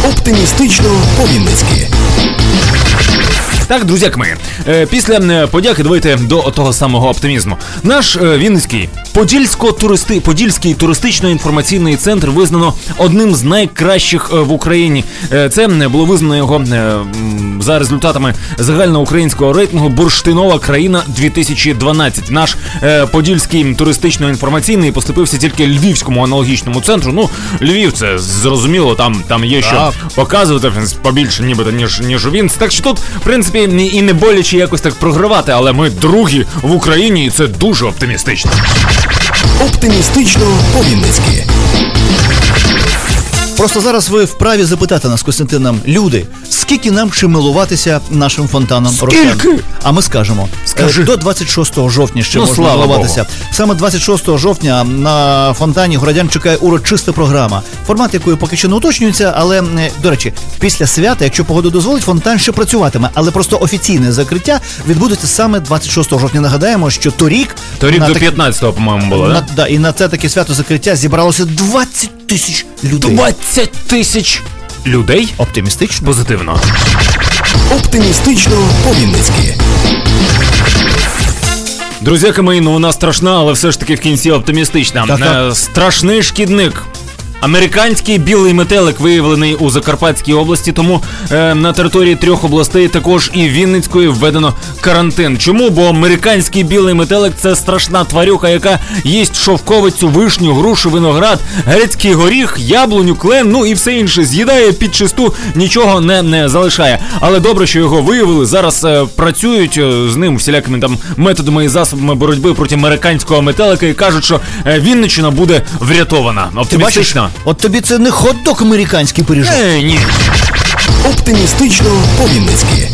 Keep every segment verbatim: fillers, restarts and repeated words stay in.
Оптимістично по-вінницьки. Так, друзяки мої, після подяки давайте до того самого оптимізму. Наш Вінницький Подільсько-туристи... Подільський туристично-інформаційний центр визнано одним з найкращих в Україні. Це було визнано його за результатами загальноукраїнського рейтингу «Бурштинова країна-дві тисячі дванадцять». Наш Подільський туристично-інформаційний поступився тільки Львівському аналогічному центру. Ну, Львів, це зрозуміло, там, там є що так показувати побільше нібито, ніж, ніж у Вінниці. Так що тут, в принципі, і не боляче якось так програвати, але ми другі в Україні, і це дуже оптимістично. Оптимістично по-вінницьки. Просто зараз ви вправі запитати нас, Костянтином, люди, скільки нам ще милуватися нашим фонтаном Рошен? Скільки? А ми скажемо, Скажи. до двадцять шостого жовтня ще Ну, можна слава милуватися. Богу. Саме двадцять шостого жовтня на фонтані городян чекає урочиста програма, формат якої поки що не уточнюється, але, до речі, після свята, якщо погода дозволить, фонтан ще працюватиме, але просто офіційне закриття відбудеться саме двадцять шостого жовтня. Нагадаємо, що торік... Торік до так... п'ятнадцятого, по-моєму, було, на, да? да? І на це таке свято закриття зібралося двадцять тисяч людей. двадцять тисяч людей? Оптимістично? Позитивно. Оптимістично по-вінницьки. Друзяки мої, ну вона страшна, але все ж таки в кінці оптимістична. Так-так. Страшний шкідник. Американський білий метелик виявлений у Закарпатській області, тому е, на території трьох областей, також і Вінницької, введено карантин. Чому? Бо американський білий метелик – це страшна тварюка, яка їсть шовковицю, вишню, грушу, виноград, грецький горіх, яблуню, клен, ну і все інше. З'їдає під чисту, нічого не, не залишає. Але добре, що його виявили, зараз е, працюють е, з ним всілякими там методами і засобами боротьби проти американського метелика і кажуть, що е, Вінниччина буде врятована. Оптимістично. От тобі це не хот-дог американський пиріжок. Е, ні. Оптимістично по-вінницьки.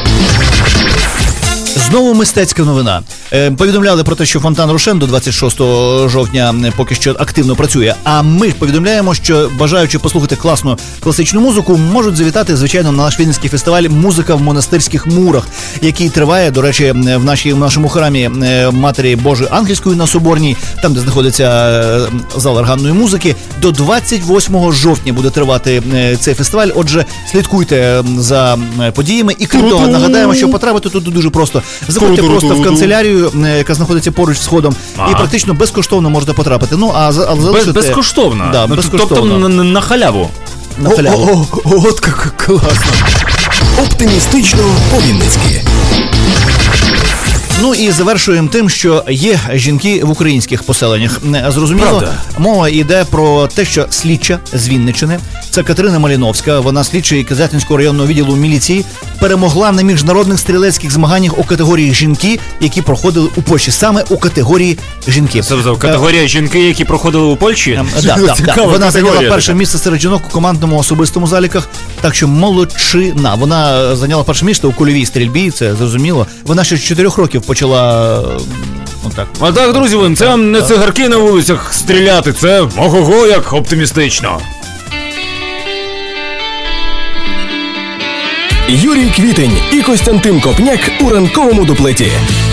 Знову мистецька новина. Е, повідомляли про те, що фонтан Рошен до двадцять шостого жовтня поки що активно працює. А ми повідомляємо, що бажаючи послухати класну класичну музику, можуть завітати, звичайно, на наш Вінницький фестиваль «Музика в монастирських мурах», який триває, до речі, в, нашій, в нашому храмі Матері Божої Ангельської на Соборній, там, де знаходиться зал органної музики. До двадцять восьмого жовтня буде тривати цей фестиваль. Отже, слідкуйте за подіями. І крім того, нагадаємо, що потрапити тут дуже просто. Заходьте просто в канцелярію, яка знаходиться поруч з входом, ага. і практично безкоштовно можете потрапити. Ну, а залишити... Без, безкоштовно? Да, ну, безкоштовно. Тобто на, на халяву? На халяву. О, о, о, от як класно. Оптимістично по-вінницьки. Ну і завершуємо тим, що є жінки в українських поселеннях. Зрозуміло, правда. Мова йде про те, що слідча з Вінниччини, це Катерина Маліновська, вона слідча Козятинського районного відділу міліції, перемогла на міжнародних стрілецьких змаганнях у категорії жінки, які проходили у Польщі. Саме у категорії жінки. Тобто категорія жінки, які проходили у Польщі? Да, да, да. Вона зайняла перше така. місце серед жінок у командному особистому заліках, так що молодчина. Вона зайняла перше місце у кульовій стрільбі, це зрозуміло. Вона ще з чотирьох років почала... Отак. А так, друзі, це вам не цигарки на вулицях стріляти, це ого-го, як оптимістично. Юрій Квітень і Костянтин Копняк у ранковому дуплеті.